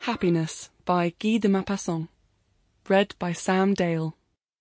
Happiness by Guy de Maupassant. Read by Sam Dale.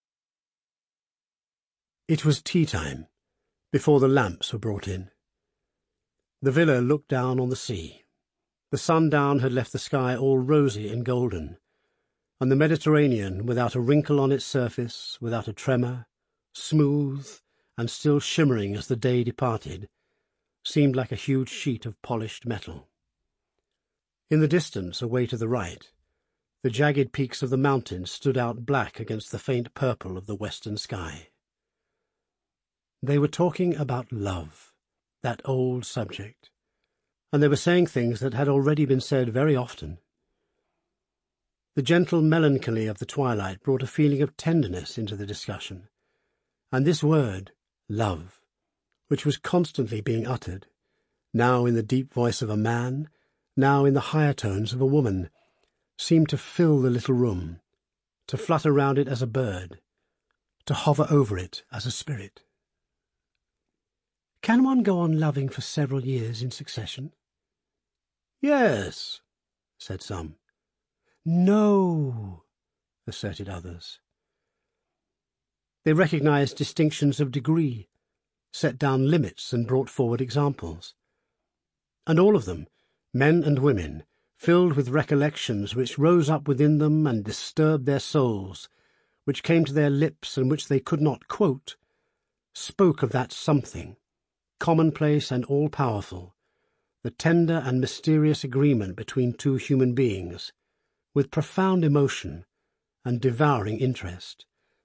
It was tea time, before the lamps were brought in. The villa looked down on the sea. The sundown had left the sky all rosy and golden, and the Mediterranean, without a wrinkle on its surface, without a tremor, smooth and still shimmering as the day departed, seemed like a huge sheet of polished metal. In the distance, away to the right, the jagged peaks of the mountains stood out black against the faint purple of the western sky. They were talking about love, that old subject, and they were saying things that had already been said very often. The gentle melancholy of the twilight brought a feeling of tenderness into the discussion, and this word, love, which was constantly being uttered, now in the deep voice of a man, now in the higher tones of a woman, seemed to fill the little room, to flutter round it as a bird, to hover over it as a spirit. "Can one go on loving for several years in succession?" "Yes," said some. "No," asserted others. They recognized distinctions of degree, set down limits and brought forward examples. And all of them, men and women, filled with recollections which rose up within them and disturbed their souls, which came to their lips and which they could not quote, spoke of that something, commonplace and all-powerful, the tender and mysterious agreement between two human beings, with profound emotion and devouring interest.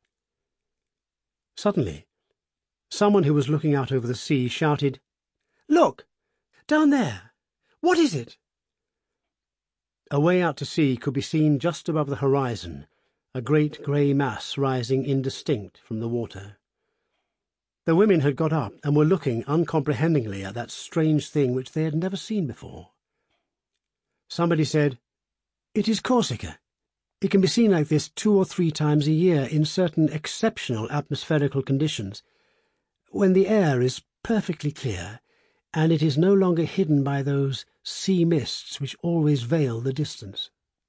Suddenly, someone who was looking out over the sea shouted, "Look! Down there! What is it?" Away out to sea could be seen just above the horizon a great grey mass rising indistinct from the water. The women had got up and were looking uncomprehendingly at that strange thing which they had never seen before. Somebody said, "It is Corsica. It can be seen like this 2 or 3 times a year in certain exceptional atmospherical conditions, when the air is perfectly clear, and it is no longer hidden by those sea mists which always veil the distance."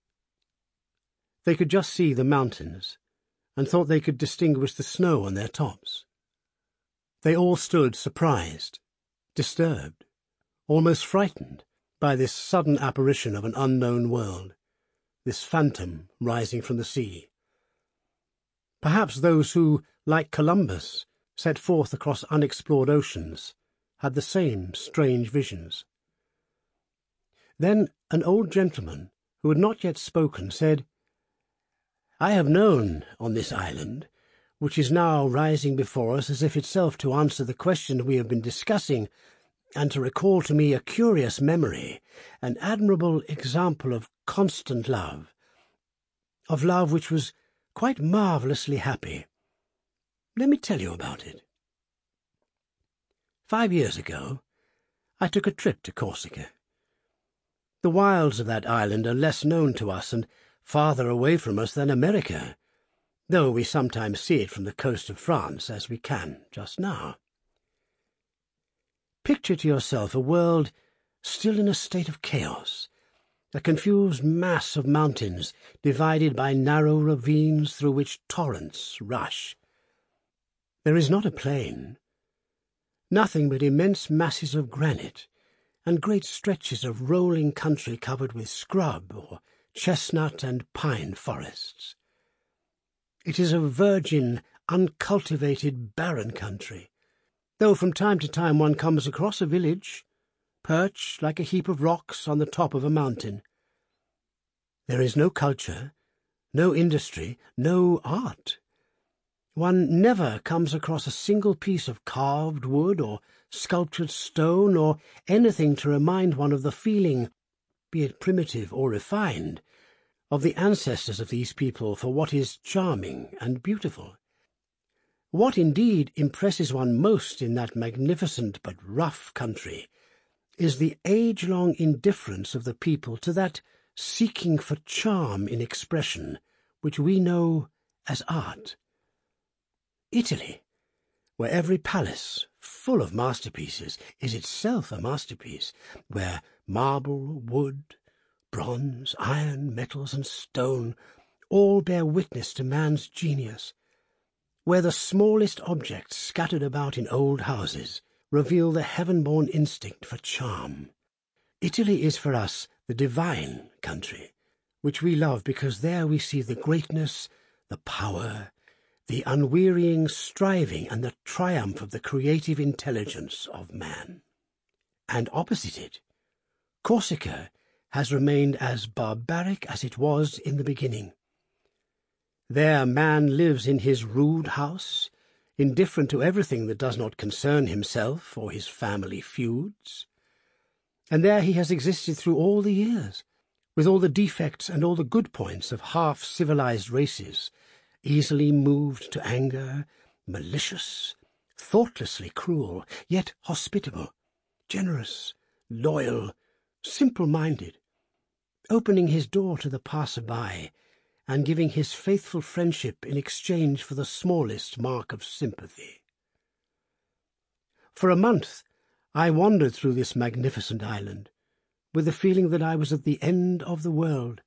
They could just see the mountains, and thought they could distinguish the snow on their tops. They all stood surprised, disturbed, almost frightened by this sudden apparition of an unknown world, this phantom rising from the sea. Perhaps those who, like Columbus, set forth across unexplored oceans, had the same strange visions. Then an old gentleman, who had not yet spoken, said, "I have known on this island, which is now rising before us as if itself to answer the question we have been discussing, and to recall to me a curious memory, an admirable example of constant love, of love which was quite marvellously happy. Let me tell you about it. 5 years ago, I took a trip to Corsica. The wilds of that island are less known to us and farther away from us than America, though we sometimes see it from the coast of France, as we can just now. Picture to yourself a world still in a state of chaos, a confused mass of mountains divided by narrow ravines through which torrents rush. There is not a plain, nothing but immense masses of granite and great stretches of rolling country covered with scrub or chestnut and pine forests. It is a virgin, uncultivated, barren country, though from time to time one comes across a village, perched like a heap of rocks on the top of a mountain. There is no culture, no industry, no art. One never comes across a single piece of carved wood or sculptured stone or anything to remind one of the feeling, be it primitive or refined, of the ancestors of these people for what is charming and beautiful. What indeed impresses one most in that magnificent but rough country is the age-long indifference of the people to that seeking for charm in expression which we know as art. Italy, where every palace, full of masterpieces, is itself a masterpiece, where marble, wood, bronze, iron, metals, and stone all bear witness to man's genius, where the smallest objects scattered about in old houses reveal the heaven-born instinct for charm. Italy is for us the divine country, which we love because there we see the greatness, the power, the unwearying striving and the triumph of the creative intelligence of man. And opposite it, Corsica has remained as barbaric as it was in the beginning. There man lives in his rude house, indifferent to everything that does not concern himself or his family feuds. And there he has existed through all the years, with all the defects and all the good points of half-civilized races, easily moved to anger, malicious, thoughtlessly cruel, yet hospitable, generous, loyal, simple-minded, opening his door to the passer-by and giving his faithful friendship in exchange for the smallest mark of sympathy. For a month I wandered through this magnificent island, with the feeling that I was at the end of the world.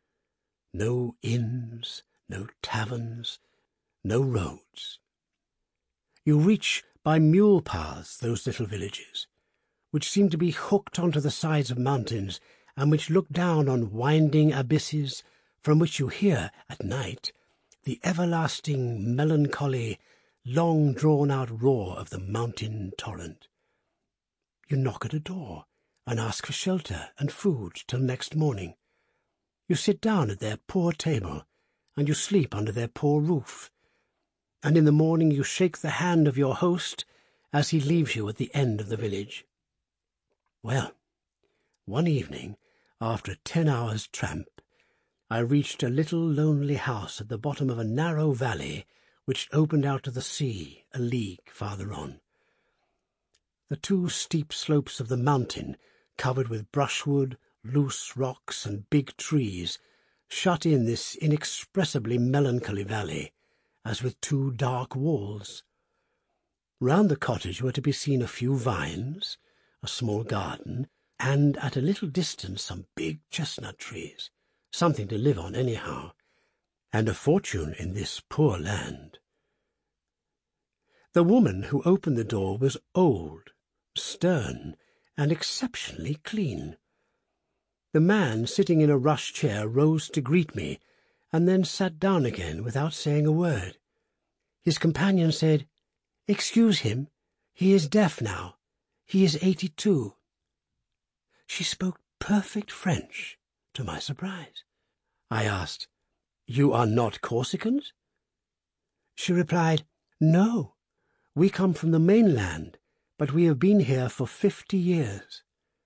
No inns, no taverns, no roads. You reach by mule paths those little villages, which seem to be hooked onto the sides of mountains and which look down on winding abysses from which you hear, at night, the everlasting, melancholy, long-drawn-out roar of the mountain torrent. You knock at a door and ask for shelter and food till next morning. You sit down at their poor table and you sleep under their poor roof, and in the morning you shake the hand of your host as he leaves you at the end of the village. Well, one evening, after a 10 hours' tramp, I reached a little lonely house at the bottom of a narrow valley which opened out to the sea a league farther on. The 2 steep slopes of the mountain, covered with brushwood, loose rocks, and big trees, shut in this inexpressibly melancholy valley, as with 2 dark walls. Round the cottage were to be seen a few vines, a small garden, and at a little distance some big chestnut trees, something to live on anyhow, and a fortune in this poor land. The woman who opened the door was old, stern, and exceptionally clean. The man sitting in a rush chair rose to greet me, and then sat down again without saying a word. His companion said, "Excuse him, he is deaf now. He is 82. She spoke perfect French, to my surprise. I asked, "You are not Corsicans?" She replied, "No, we come from the mainland, but we have been here for 50 years.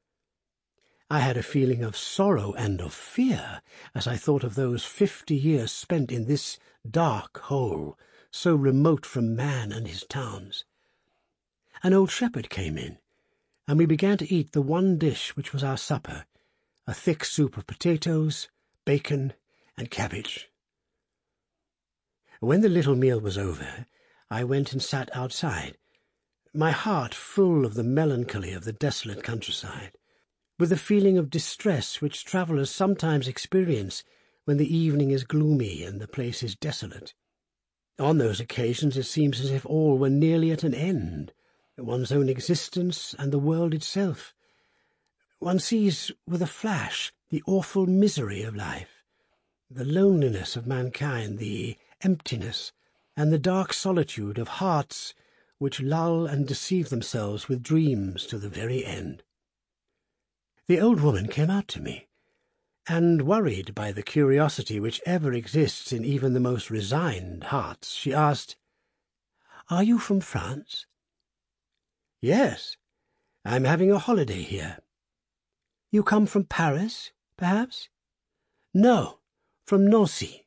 I had a feeling of sorrow and of fear as I thought of those 50 years spent in this dark hole, so remote from man and his towns. An old shepherd came in, and we began to eat the one dish which was our supper, a thick soup of potatoes, bacon, and cabbage. When the little meal was over, I went and sat outside, my heart full of the melancholy of the desolate countryside, with the feeling of distress which travellers sometimes experience when the evening is gloomy and the place is desolate. On those occasions it seems as if all were nearly at an end, one's own existence and the world itself. One sees with a flash the awful misery of life, the loneliness of mankind, the emptiness, and the dark solitude of hearts which lull and deceive themselves with dreams to the very end. The old woman came out to me, and, worried by the curiosity which ever exists in even the most resigned hearts, she asked, "Are you from France?" "Yes, I'm having a holiday here." "You come from Paris, perhaps?" "No, from Nancy."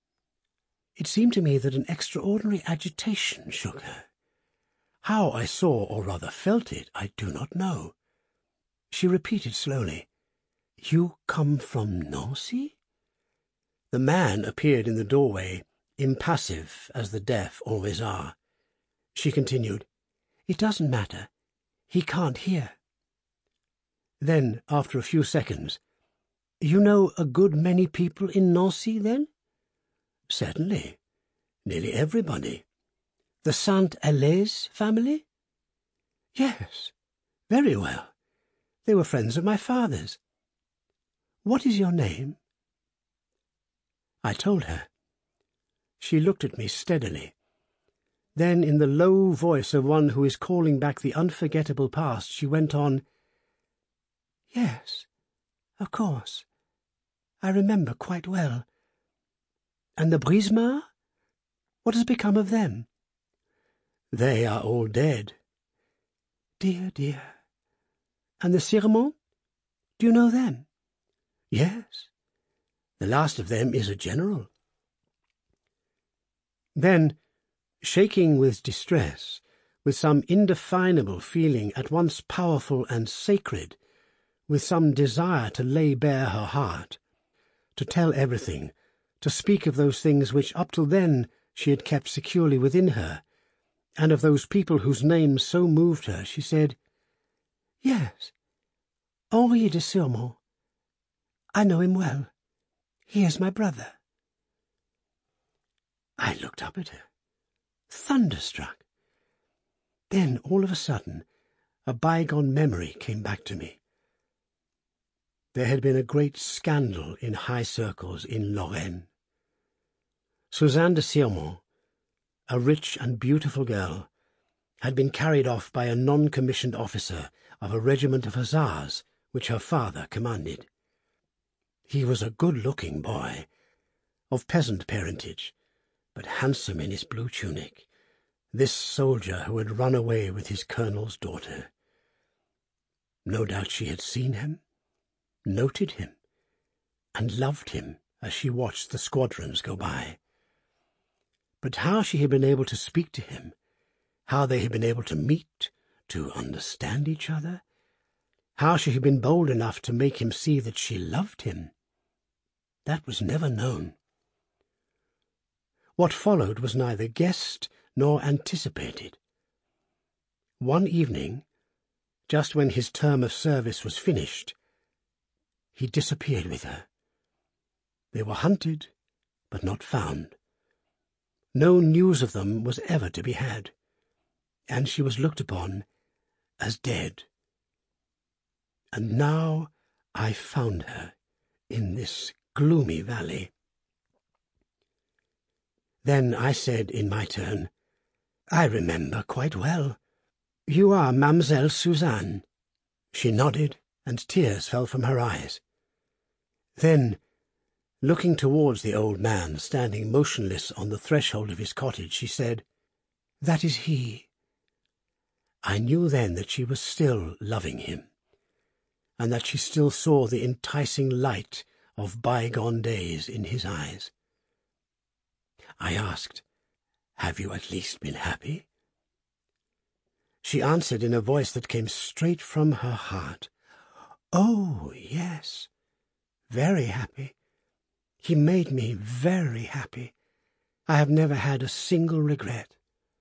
It seemed to me that an extraordinary agitation shook her. How I saw, or rather felt it, I do not know. She repeated slowly, "You come from Nancy?" The man appeared in the doorway, impassive as the deaf always are. She continued, "It doesn't matter. He can't hear." Then, after a few seconds, You know a good many people in Nancy, then? Certainly. Nearly everybody. The Saint-Allais family? Yes, very well. They were friends of my father's. What is your name? I told her. She looked at me steadily. Then, in the low voice of one who is calling back the unforgettable past, she went on, Yes, of course. I remember quite well. And the Brisemars? What has become of them? They are all dead. Dear, dear. And the Sirmont? Do you know them? Yes. The last of them is a general. Then, shaking with distress, with some indefinable feeling at once powerful and sacred, with some desire to lay bare her heart, to tell everything, to speak of those things which up till then she had kept securely within her, and of those people whose names so moved her, she said, Yes, Henri de Sirmont. I know him well. He is my brother. I looked up at her, thunderstruck. Then, all of a sudden, a bygone memory came back to me. There had been a great scandal in high circles in Lorraine. Suzanne de Sirmont, a rich and beautiful girl, had been carried off by a non-commissioned officer of a regiment of hussars which her father commanded. He was a good-looking boy, of peasant parentage, but handsome in his blue tunic, this soldier who had run away with his colonel's daughter. No doubt she had seen him, noted him, and loved him as she watched the squadrons go by. But how she had been able to speak to him, how they had been able to meet, to understand each other, how she had been bold enough to make him see that she loved him, that was never known. What followed was neither guessed nor anticipated. One evening, just when his term of service was finished, he disappeared with her. They were hunted, but not found. No news of them was ever to be had, and she was looked upon as dead. And now I found her in this gloomy valley. Then I said in my turn, I remember quite well. You are Mademoiselle Suzanne. She nodded, and tears fell from her eyes. Then, looking towards the old man standing motionless on the threshold of his cottage, she said, That is he. I knew then that she was still loving him, and that she still saw the enticing light of bygone days in his eyes. I asked, Have you at least been happy? She answered in a voice that came straight from her heart, Oh, yes, very happy. He made me very happy. I have never had a single regret.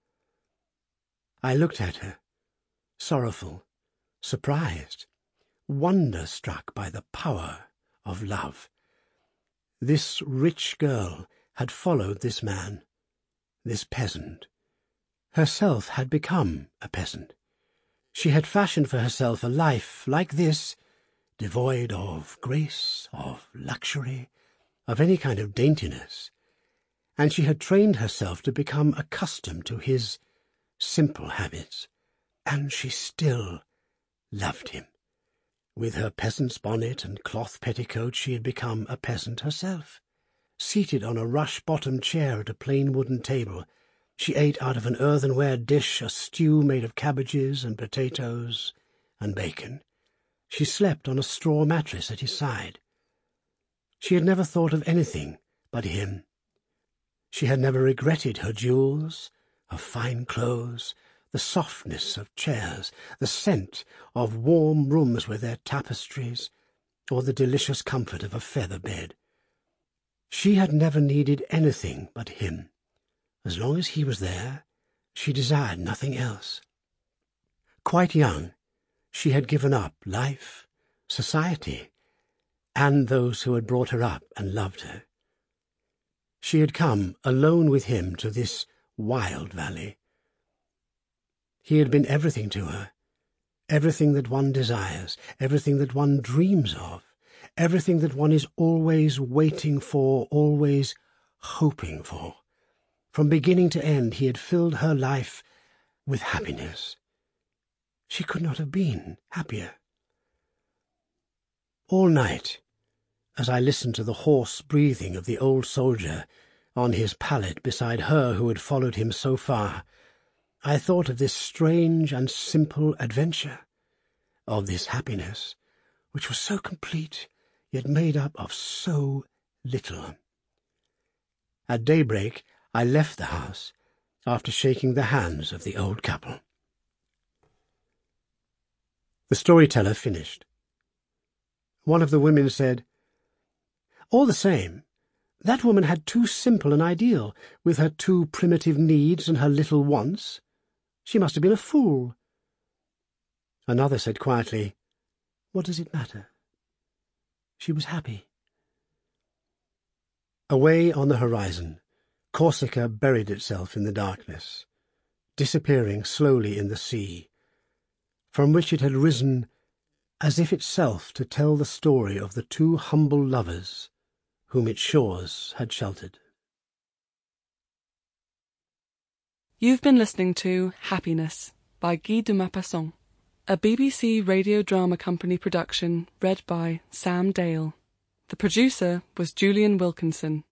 I looked at her, sorrowful, surprised, wonder-struck by the power of love. This rich girl had followed this man, this peasant. Herself had become a peasant. She had fashioned for herself a life like this, devoid of grace, of luxury, of any kind of daintiness, and she had trained herself to become accustomed to his simple habits, and she still loved him. With her peasant's bonnet and cloth petticoat she had become a peasant herself. Seated on a rush-bottomed chair at a plain wooden table, she ate out of an earthenware dish a stew made of cabbages and potatoes and bacon. She slept on a straw mattress at his side. She had never thought of anything but him. She had never regretted her jewels, her fine clothes, the softness of chairs, the scent of warm rooms with their tapestries, or the delicious comfort of a feather bed. She had never needed anything but him. As long as he was there, she desired nothing else. Quite young, she had given up life, society, and those who had brought her up and loved her. She had come alone with him to this wild valley. He had been everything to her, everything that one desires, everything that one dreams of, everything that one is always waiting for, always hoping for. From beginning to end, he had filled her life with happiness. She could not have been happier. All night, as I listened to the hoarse breathing of the old soldier on his pallet beside her who had followed him so far, I thought of this strange and simple adventure, of this happiness, which was so complete, yet made up of so little. At daybreak, I left the house, after shaking the hands of the old couple. The storyteller finished. One of the women said, "All the same, that woman had too simple an ideal, with her too primitive needs and her little wants. She must have been a fool." Another said quietly, "What does it matter? She was happy." Away on the horizon, Corsica buried itself in the darkness, disappearing slowly in the sea, from which it had risen as if itself to tell the story of the two humble lovers whom its shores had sheltered. You've been listening to Happiness by Guy de Maupassant, a BBC Radio Drama Company production read by Sam Dale. The producer was Julian Wilkinson.